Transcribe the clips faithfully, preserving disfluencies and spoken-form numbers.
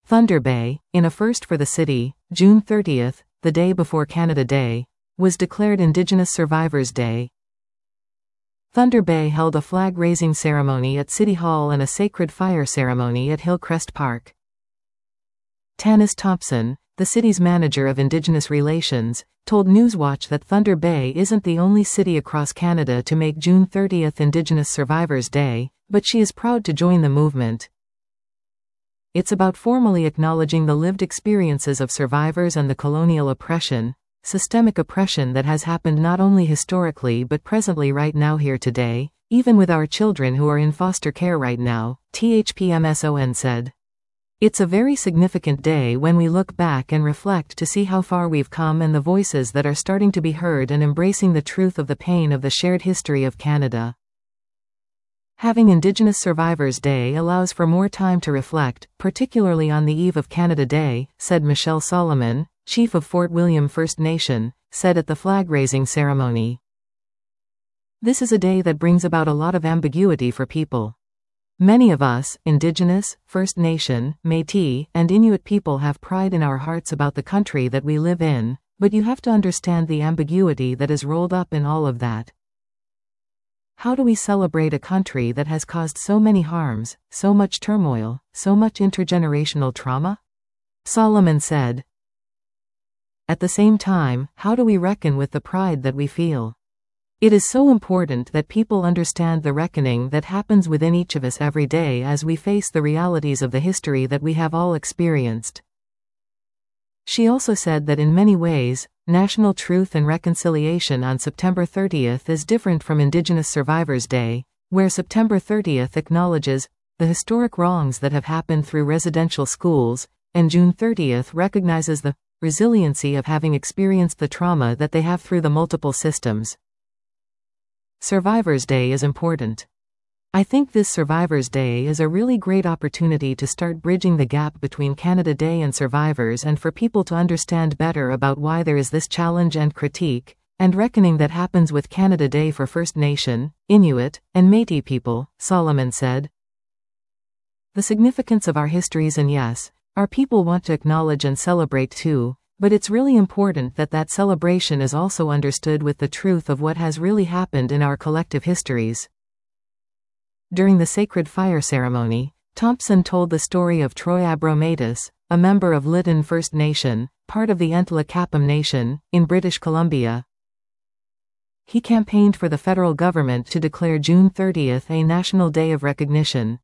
Thunder Bay, in a first for the city, June thirtieth, the day before Canada Day, was declared Indigenous Survivors Day. Thunder Bay held a flag-raising ceremony at City Hall and a sacred fire ceremony at Hillcrest Park. Tanis Thompson, the city's manager of Indigenous Relations, told Newswatch that Thunder Bay isn't the only city across Canada to make June thirtieth Indigenous Survivors Day, but she is proud to join the movement. It's about formally acknowledging the lived experiences of survivors and the colonial oppression, systemic oppression that has happened not only historically but presently right now here today, even with our children who are in foster care right now, T H P M S O N said. It's a very significant day when we look back and reflect to see how far we've come and the voices that are starting to be heard and embracing the truth of the pain of the shared history of Canada. Having Indigenous Survivors Day allows for more time to reflect, particularly on the eve of Canada Day, said Michelle Solomon, chief of Fort William First Nation, said at the flag-raising ceremony. This is a day that brings about a lot of ambiguity for people. Many of us, Indigenous, First Nation, Métis, and Inuit people have pride in our hearts about the country that we live in, but you have to understand the ambiguity that is rolled up in all of that. How do we celebrate a country that has caused so many harms, so much turmoil, so much intergenerational trauma? Solomon said. At the same time, how do we reckon with the pride that we feel? It is so important that people understand the reckoning that happens within each of us every day as we face the realities of the history that we have all experienced. She also said that in many ways, National Truth and Reconciliation on September thirtieth is different from Indigenous Survivors Day, where September thirtieth acknowledges the historic wrongs that have happened through residential schools, and June thirtieth recognizes the resiliency of having experienced the trauma that they have through the multiple systems. Survivors Day is important. I think this Survivors Day is a really great opportunity to start bridging the gap between Canada Day and survivors and for people to understand better about why there is this challenge and critique, and reckoning that happens with Canada Day for First Nation, Inuit, and Métis people, Solomon said. The significance of our histories, and yes, our people want to acknowledge and celebrate too, but it's really important that that celebration is also understood with the truth of what has really happened in our collective histories. During the sacred fire ceremony, Thompson told the story of Troy Abromaitis, a member of Lytton First Nation, part of the Ntlakapam Nation, in British Columbia. He campaigned for the federal government to declare June thirtieth a National Day of Recognition.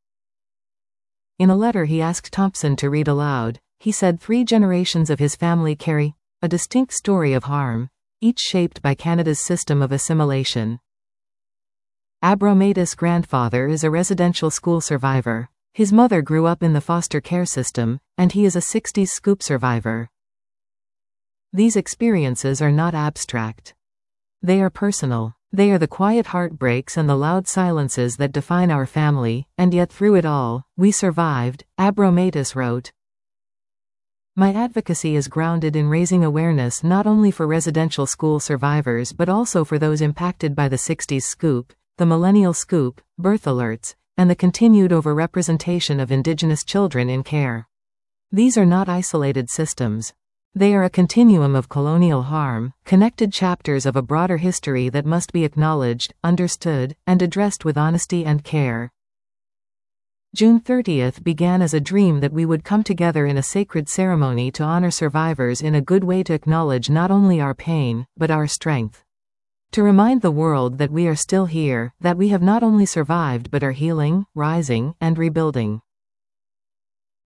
In a letter he asked Thompson to read aloud, he said three generations of his family carry a distinct story of harm, each shaped by Canada's system of assimilation. Abromaitis' grandfather is a residential school survivor, his mother grew up in the foster care system, and he is a sixties scoop survivor. These experiences are not abstract. They are personal. They are the quiet heartbreaks and the loud silences that define our family, and yet through it all, we survived, Abromaitis wrote. My advocacy is grounded in raising awareness not only for residential school survivors but also for those impacted by the sixties scoop, the millennial scoop, birth alerts, and the continued overrepresentation of Indigenous children in care. These are not isolated systems. They are a continuum of colonial harm, connected chapters of a broader history that must be acknowledged, understood, and addressed with honesty and care. June thirtieth began as a dream that we would come together in a sacred ceremony to honor survivors in a good way to acknowledge not only our pain, but our strength. To remind the world that we are still here, that we have not only survived but are healing, rising, and rebuilding.